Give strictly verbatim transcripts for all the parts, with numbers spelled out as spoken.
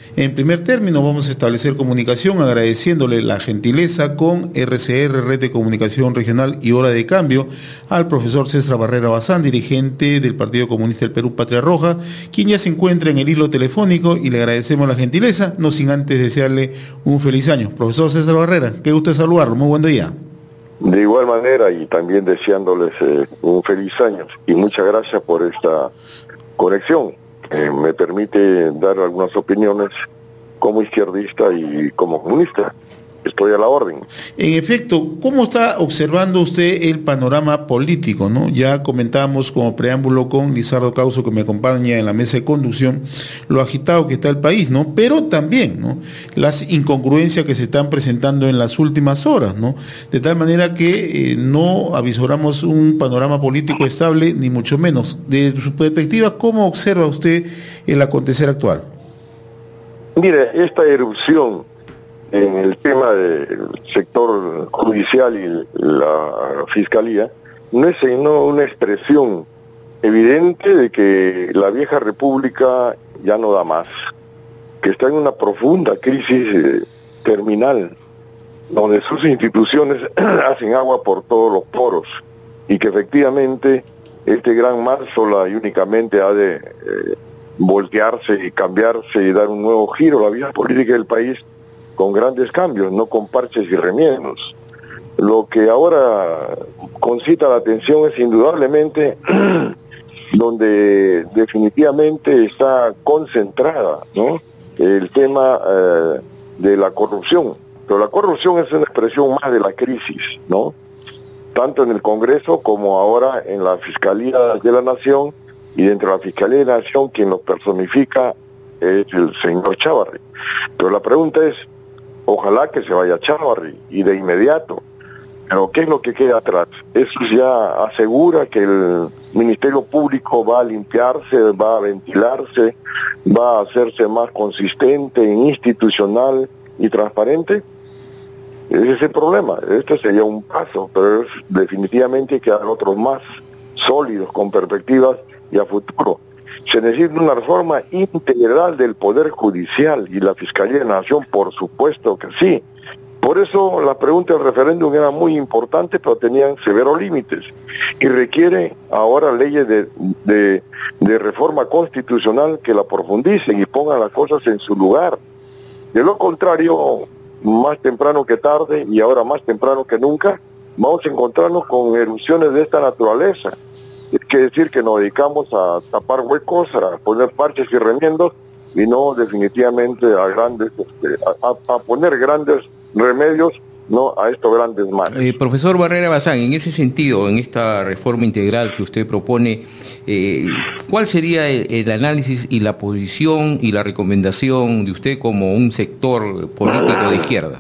En primer término, vamos a establecer comunicación agradeciéndole la gentileza con R C R, Red de Comunicación Regional y Hora de Cambio, al profesor César Barrera Bazán, dirigente del Partido Comunista del Perú, Patria Roja, quien ya se encuentra en el hilo telefónico, y le agradecemos la gentileza, no sin antes desearle un feliz año. Profesor César Barrera, qué gusto saludarlo, muy buen día. De igual manera, y también deseándoles eh, un feliz año, y muchas gracias por esta conexión. Eh, me permite dar algunas opiniones como izquierdista y como comunista. Estoy a la orden. En efecto, ¿cómo está observando usted el panorama político, ¿no? Ya comentamos como preámbulo con Lizardo Causo, que me acompaña en la mesa de conducción, lo agitado que está el país, ¿no? Pero también, ¿no?, las incongruencias que se están presentando en las últimas horas, ¿no? De tal manera que eh, no avisoramos un panorama político estable, ni mucho menos. Desde su perspectiva, ¿cómo observa usted el acontecer actual? Mire, esta erupción en el tema del sector judicial y la fiscalía no es sino una expresión evidente de que la vieja república ya no da más, que está en una profunda crisis eh, terminal, donde sus instituciones hacen agua por todos los poros, y que efectivamente este gran mar sola y únicamente ha de eh, voltearse y cambiarse y dar un nuevo giro a la vida política del país, con grandes cambios, no con parches y remiendos. Lo que ahora concita la atención es indudablemente donde definitivamente está concentrada, ¿no?, el tema eh, de la corrupción. Pero la corrupción es una expresión más de la crisis, ¿no?, tanto en el Congreso como ahora en la Fiscalía de la Nación, y dentro de la Fiscalía de la Nación quien lo personifica es el señor Chávarri. Pero la pregunta es, ojalá que se vaya Chávarri y de inmediato, pero ¿qué es lo que queda atrás? Eso ya asegura que el Ministerio Público va a limpiarse, va a ventilarse, va a hacerse más consistente, institucional y transparente. Ese es el problema. Este sería un paso, pero es, definitivamente quedan otros más sólidos, con perspectivas y a futuro. Se necesita una reforma integral del Poder Judicial y la Fiscalía de la Nación, por supuesto que sí. Por eso la pregunta del referéndum era muy importante, pero tenían severos límites. Y requiere ahora leyes de, de, de reforma constitucional que la profundicen y pongan las cosas en su lugar. De lo contrario, más temprano que tarde, y ahora más temprano que nunca, vamos a encontrarnos con erupciones de esta naturaleza. Es que decir que nos dedicamos a tapar huecos, a poner parches y remiendos, y no definitivamente a grandes, este, a, a poner grandes remedios, no a estos grandes males. Eh, profesor Barrera Bazán, en ese sentido, en esta reforma integral que usted propone, eh, ¿cuál sería el, el análisis y la posición y la recomendación de usted como un sector político de izquierda?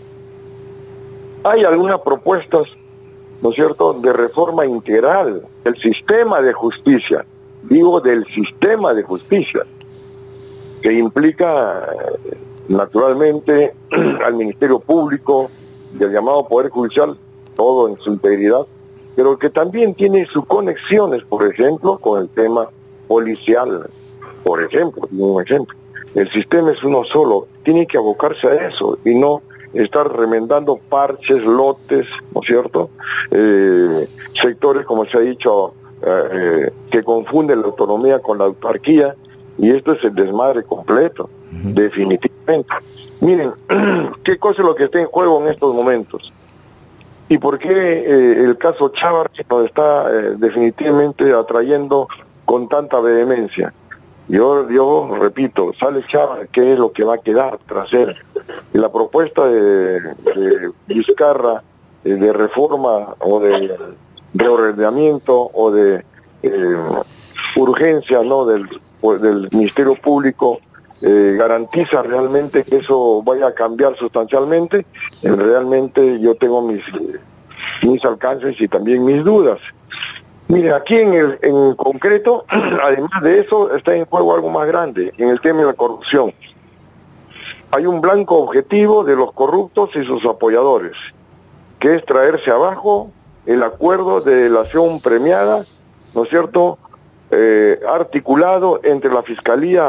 Hay algunas propuestas, ¿no es cierto?, de reforma integral del sistema de justicia, digo del sistema de justicia, que implica naturalmente al Ministerio Público y al llamado Poder Judicial, todo en su integridad, pero que también tiene sus conexiones, por ejemplo, con el tema policial, por ejemplo, un ejemplo. El sistema es uno solo, tiene que abocarse a eso y no estar remendando parches, lotes, ¿no es cierto?, eh, sectores, como se ha dicho, eh, eh, que confunden la autonomía con la autarquía, y esto es el desmadre completo, uh-huh. definitivamente. Miren, ¿qué cosa es lo que está en juego en estos momentos? ¿Y por qué eh, el caso Chávarri nos está eh, definitivamente atrayendo con tanta vehemencia? Yo, yo repito, sale Chávarri, ¿qué es lo que va a quedar tras él? Y la propuesta de, de Vizcarra, eh, de reforma o de reordenamiento o de eh, urgencia, ¿no?, del, del Ministerio Público, eh, garantiza realmente que eso vaya a cambiar sustancialmente. Eh, realmente yo tengo mis, mis alcances y también mis dudas. Mire, aquí en el en concreto, además de eso, está en juego algo más grande, en el tema de la corrupción. Hay un blanco objetivo de los corruptos y sus apoyadores, que es traerse abajo el acuerdo de delación premiada, ¿no es cierto?, eh, articulado entre la Fiscalía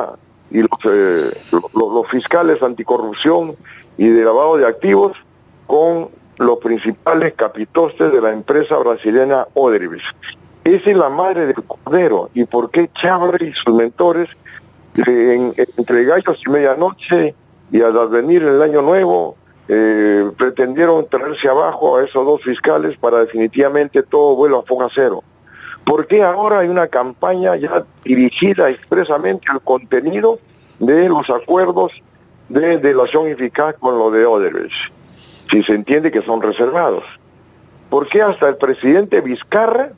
y los, eh, los, los fiscales anticorrupción y de lavado de activos con los principales capitostes de la empresa brasileña Odebrecht. Esa es la madre del cordero. ¿Y por qué Chávez y sus mentores, eh, en, entre gallos y medianoche y al advenir el año nuevo, eh, pretendieron traerse abajo a esos dos fiscales para definitivamente todo vuelo a foja cero? ¿Por qué ahora hay una campaña ya dirigida expresamente al contenido de los acuerdos de delación eficaz con lo de Odebrecht, si se entiende que son reservados? ¿Por qué hasta el presidente Vizcarra,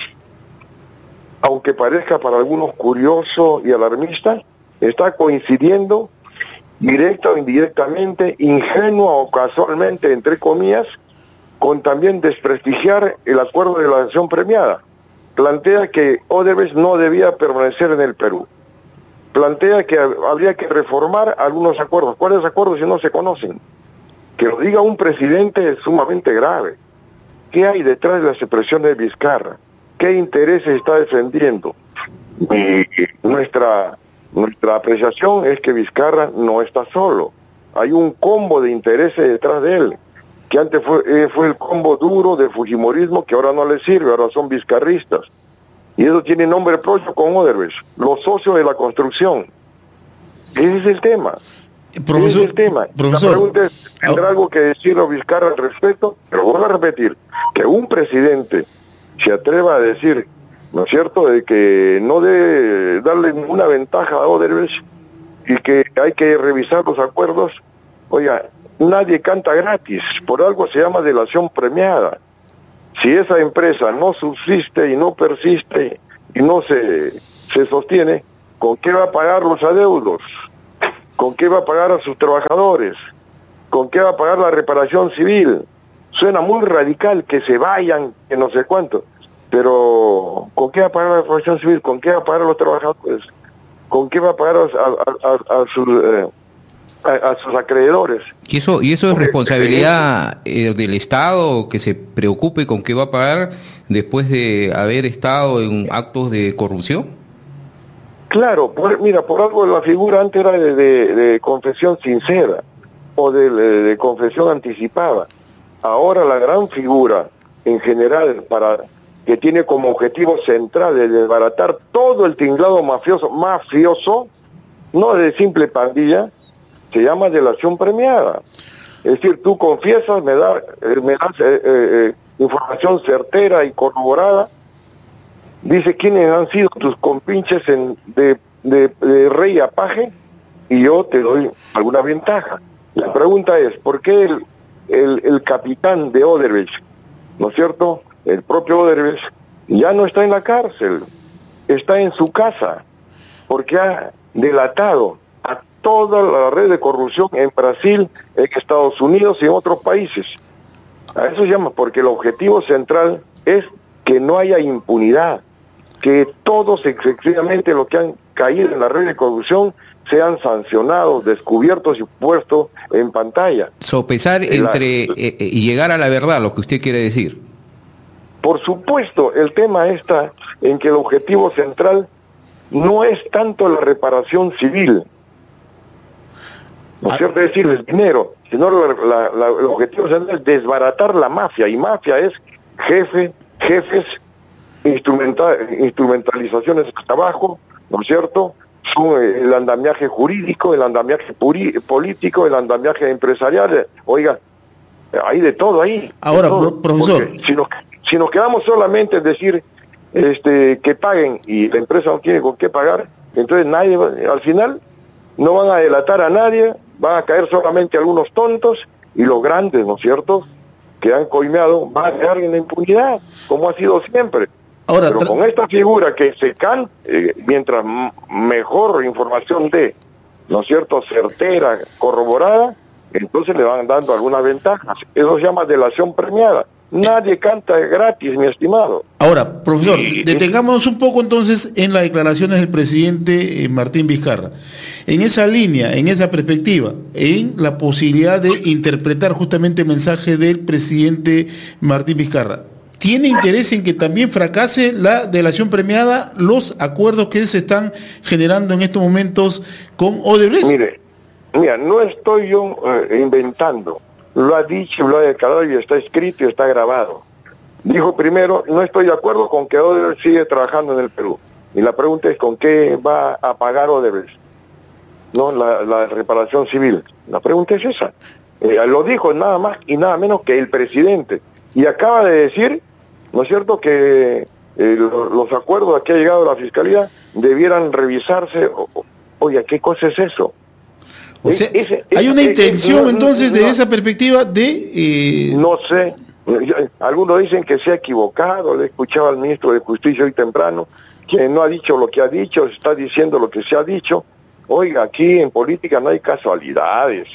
aunque parezca para algunos curioso y alarmista, está coincidiendo directa o indirectamente, ingenua o casualmente, entre comillas, con también desprestigiar el acuerdo de la acción premiada? Plantea que Odebrecht no debía permanecer en el Perú. Plantea que habría que reformar algunos acuerdos. ¿Cuáles acuerdos si no se conocen? Que lo diga un presidente es sumamente grave. ¿Qué hay detrás de las expresiones de Vizcarra? ¿Qué intereses está defendiendo? Y nuestra, nuestra apreciación es que Vizcarra no está solo. Hay un combo de intereses detrás de él, que antes fue, eh, fue el combo duro del fujimorismo, que ahora no le sirve, ahora son vizcarristas. Y eso tiene nombre propio con Odebrecht, los socios de la construcción. Ese es el tema. Profesor, Ese es el tema. profesor, la pregunta es, ¿tendrá algo que decir a Vizcarra al respecto? Pero vuelvo a repetir, que un presidente se atreva a decir, ¿no es cierto?, de que no debe darle ninguna ventaja a Odebrecht y que hay que revisar los acuerdos. Oiga, nadie canta gratis, por algo se llama delación premiada. Si esa empresa no subsiste y no persiste y no se, se sostiene, ¿con qué va a pagar los adeudos? ¿Con qué va a pagar a sus trabajadores? ¿Con qué va a pagar la reparación civil? Suena muy radical que se vayan, que no sé cuánto, pero ¿con qué va a pagar la reparación civil? ¿Con qué va a pagar a los trabajadores? ¿Con qué va a pagar a, a, a, a sus... Eh, A, a sus acreedores? Y eso, y eso es responsabilidad eh, del Estado, que se preocupe con qué va a pagar después de haber estado en actos de corrupción. Claro, por, mira, por algo la figura antes era de, de, de confesión sincera o de, de, de confesión anticipada. Ahora la gran figura en general, para que tiene como objetivo central de desbaratar todo el tinglado mafioso, mafioso, no de simple pandilla, se llama delación premiada. Es decir, tú confiesas, me, da, eh, me das eh, eh, información certera y corroborada, dice quiénes han sido tus compinches en, de, de, de rey a paje, y yo te doy alguna ventaja. La pregunta es, ¿por qué el, el, el capitán de Odebrecht, ¿no es cierto?, el propio Odebrecht, ya no está en la cárcel, está en su casa, porque ha delatado a toda la red de corrupción en Brasil, en Estados Unidos y en otros países? A eso se llama, porque el objetivo central es que no haya impunidad, que todos efectivamente los que han caído en la red de corrupción sean sancionados, descubiertos y puestos en pantalla. Sopesar la, entre eh, y llegar a la verdad, lo que usted quiere decir. Por supuesto, el tema está en que el objetivo central no es tanto la reparación civil, ¿no es cierto?, es decir, el dinero, sino la, la, la, el objetivo central es desbaratar la mafia, y mafia es jefe, jefes, instrumental, instrumentalizaciones de trabajo, ¿no es cierto?, son el andamiaje jurídico, el andamiaje puri, político, el andamiaje empresarial. Oiga, hay de todo ahí. Ahora, todo, profesor, si nos, si nos quedamos solamente en decir este que paguen y la empresa no tiene con qué pagar, entonces nadie va, al final no van a delatar a nadie, van a caer solamente algunos tontos, y los grandes, ¿no es cierto?, que han coimeado, van a quedar en la impunidad, como ha sido siempre. Ahora, pero con esta figura que se can, eh, mientras mejor información dé, ¿no es cierto?, certera, corroborada, entonces le van dando algunas ventajas. Eso se llama delación premiada. Nadie canta gratis, mi estimado. Ahora, profesor, y, detengámonos un poco entonces en las declaraciones del presidente eh, Martín Vizcarra. En esa línea, en esa perspectiva, en la posibilidad de interpretar justamente el mensaje del presidente Martín Vizcarra, tiene interés en que también fracase la delación premiada, los acuerdos que se están generando en estos momentos con Odebrecht? Mire, mira, no estoy yo eh, inventando, lo ha dicho, lo ha declarado y está escrito y está grabado. Dijo primero, no estoy de acuerdo con que Odebrecht sigue trabajando en el Perú. Y la pregunta es, ¿con qué va a pagar Odebrecht? ¿No? La, la reparación civil. La pregunta es esa. Eh, lo dijo nada más y nada menos que el presidente. Y acaba de decir, ¿no es cierto?, que eh, los, los acuerdos a que ha llegado la Fiscalía debieran revisarse. O, o, oye, ¿qué cosa es eso? O sea, es, es, hay una intención, no, entonces, no, de esa perspectiva de... Eh... No sé. Algunos dicen que se ha equivocado. Le escuchaba al ministro de Justicia hoy temprano, que no ha dicho lo que ha dicho, está diciendo lo que se ha dicho. Oiga, aquí en política no hay casualidades.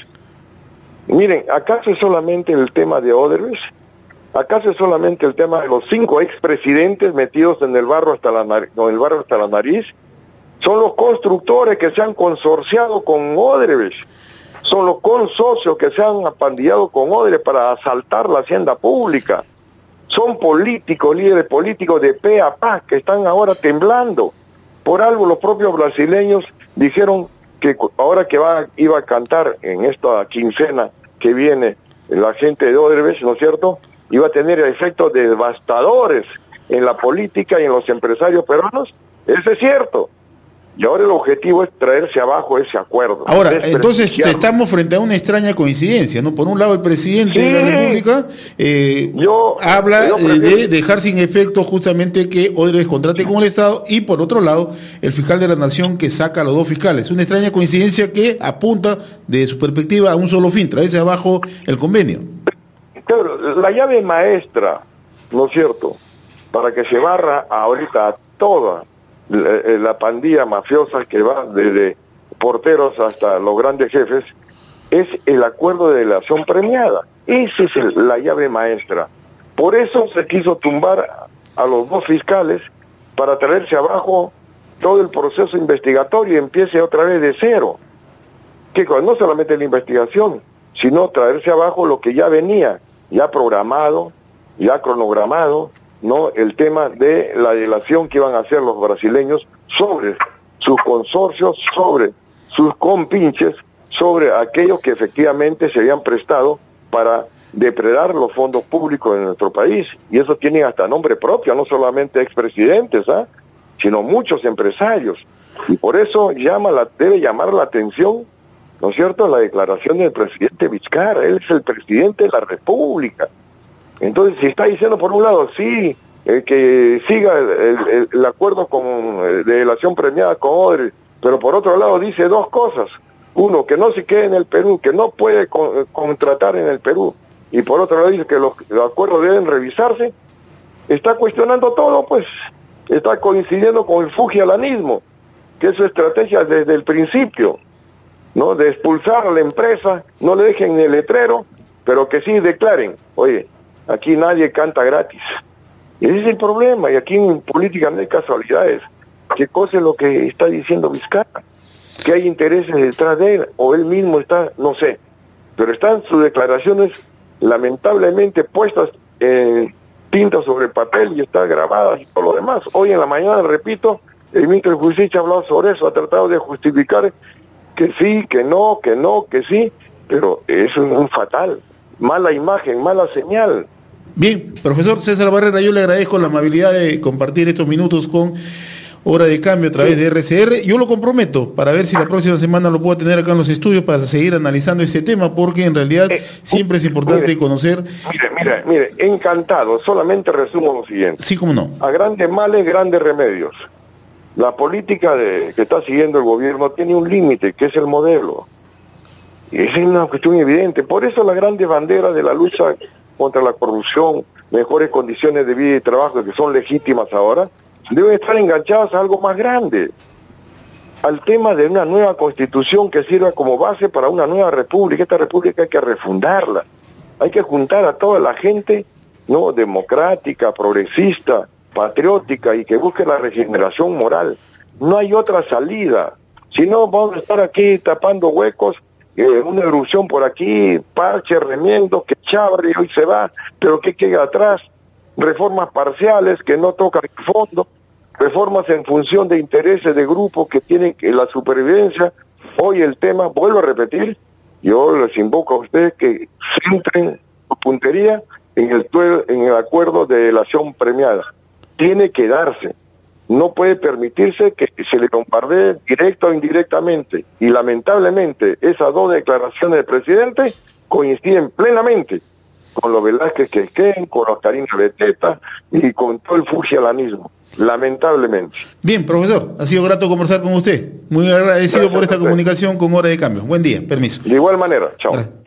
Miren, ¿acaso es solamente el tema de Odebrecht? ¿Acaso es solamente el tema de los cinco expresidentes metidos en el barro hasta la nariz, en el barro hasta la nariz? Son los constructores que se han consorciado con Odebrecht. Son los consocios que se han apandillado con Odebrecht para asaltar la hacienda pública. Son políticos, líderes políticos de pe a pa, que están ahora temblando. Por algo los propios brasileños dijeron que ahora que va, iba a cantar en esta quincena que viene la gente de Odebrecht, ¿no es cierto?, iba a tener efectos devastadores en la política y en los empresarios peruanos. Eso es cierto. Y ahora el objetivo es traerse abajo ese acuerdo. Ahora, entonces estamos frente a una extraña coincidencia, ¿no? Por un lado, el presidente sí, de la República eh, yo, habla yo de dejar sin efecto justamente que Odebrecht contrate con el Estado, y por otro lado, el fiscal de la Nación que saca a los dos fiscales. Una extraña coincidencia que apunta, de su perspectiva, a un solo fin, traerse abajo el convenio. Claro, la llave maestra, ¿no es cierto?, para que se barra ahorita a toda La, la pandilla mafiosa que va desde porteros hasta los grandes jefes, es el acuerdo de delación premiada. Esa es el, la llave maestra. Por eso se quiso tumbar a los dos fiscales, para traerse abajo todo el proceso investigatorio y empiece otra vez de cero. Que no solamente la investigación, sino traerse abajo lo que ya venía, ya programado, ya cronogramado, no, el tema de la delación que iban a hacer los brasileños sobre sus consorcios, sobre sus compinches, sobre aquellos que efectivamente se habían prestado para depredar los fondos públicos de nuestro país. Y eso tiene hasta nombre propio, no solamente expresidentes, ¿ah?, sino muchos empresarios. Y por eso llama la, debe llamar la atención, ¿no es cierto?, la declaración del presidente Vizcarra. Él es el presidente de la República. Entonces, si está diciendo por un lado, sí, eh, que siga el, el, el acuerdo con, de delación premiada con Odebrecht, pero por otro lado dice dos cosas. Uno, que no se quede en el Perú, que no puede con, contratar en el Perú. Y por otro lado dice que los, los acuerdos deben revisarse. Está cuestionando todo, pues. Está coincidiendo con el fujialanismo, que es su estrategia desde el principio, ¿no?, de expulsar a la empresa, no le dejen ni el letrero, pero que sí declaren, oye, aquí nadie canta gratis. Y ese es el problema, y aquí en política no hay casualidades. ¿Qué cosa es lo que está diciendo Vizcarra? ¿Que hay intereses detrás de él? ¿O él mismo está? No sé. Pero están sus declaraciones lamentablemente puestas en tinta sobre papel y están grabadas y todo lo demás. Hoy en la mañana, repito, el ministro de Justicia ha hablado sobre eso, ha tratado de justificar que sí, que no, que no, que sí, pero eso es un fatal. Mala imagen, mala señal. Bien, profesor César Barrera, yo le agradezco la amabilidad de compartir estos minutos con Hora de Cambio a través de R C R. Yo lo comprometo para ver si la próxima semana lo puedo tener acá en los estudios para seguir analizando este tema, porque en realidad eh, siempre es importante mire, conocer... Mire, mire, mire, encantado, solamente resumo lo siguiente. Sí, cómo no. A grandes males, grandes remedios. La política de, que está siguiendo el gobierno tiene un límite, que es el modelo. Y esa es una cuestión evidente. Por eso la grande bandera de la lucha contra la corrupción, mejores condiciones de vida y trabajo, que son legítimas ahora, deben estar enganchadas a algo más grande, al tema de una nueva constitución que sirva como base para una nueva república. Esta república hay que refundarla, hay que juntar a toda la gente, no, democrática, progresista, patriótica, y que busque la regeneración moral. No hay otra salida, si no vamos a estar aquí tapando huecos, eh, una erupción por aquí, parche, remiendo, que chabre y hoy se va, pero ¿qué queda atrás? reformas parciales que no tocan el fondo, reformas en función de intereses de grupos que tienen que la supervivencia. Hoy el tema, vuelvo a repetir, yo les invoco a ustedes que centren su puntería en el, en el acuerdo de delación premiada. Tiene que darse. No puede permitirse que se le bombardee directo o indirectamente. Y lamentablemente esas dos declaraciones del presidente coinciden plenamente con los Velázquez Quezquén, con los Karina Beteta y con todo el fusilanismo. Lamentablemente. Bien, profesor, ha sido grato conversar con usted. Muy agradecido Gracias por esta comunicación con Hora de Cambio. Buen día, permiso. De igual manera, chao. Gracias.